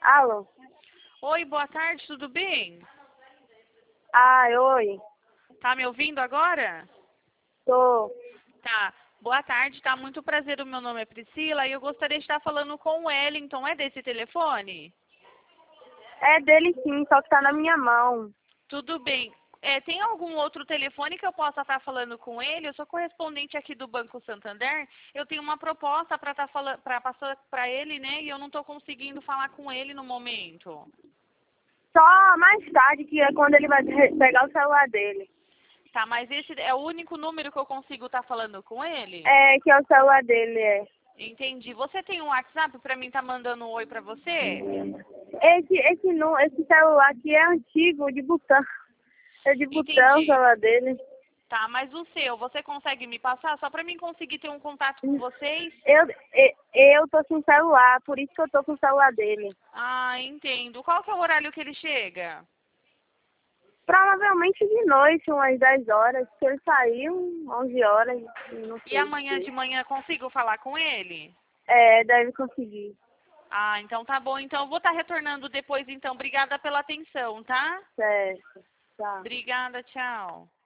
Alô? Oi, boa tarde, tudo bem? Ai, oi. Tá me ouvindo agora? Tô. Tá. Boa tarde, tá? Muito prazer, o meu nome é Priscila e eu gostaria de estar falando com o Wellington. É desse telefone? É dele sim, só que tá na minha mão. Tudo bem. Tem algum outro telefone que eu possa estar falando com ele? Eu sou correspondente aqui do Banco Santander. Eu tenho uma proposta para estar falando, para passar para ele, né? E eu não estou conseguindo falar com ele no momento. Só mais tarde, que é quando ele vai pegar o celular dele. Tá, mas esse é o único número que eu consigo estar falando com ele? É, que é o celular dele, é. Entendi. Você tem um WhatsApp para mim estar mandando um oi para você? Esse celular aqui é antigo, de botão. É de botão o Entendi. celular dele. Tá, mas o seu, você consegue me passar só para mim conseguir ter um contato com vocês? Eu tô sem celular, por isso que eu tô com o celular dele. Ah, entendo. Qual que é o horário que ele chega? Provavelmente de noite, umas 10 horas. Se ele saiu, 11 horas, não E sei. amanhã de manhã consigo falar com ele? É, deve conseguir. Ah, então tá bom. Então eu vou estar retornando depois, então. Obrigada pela atenção, tá? Certo. Tá. Obrigada, tchau.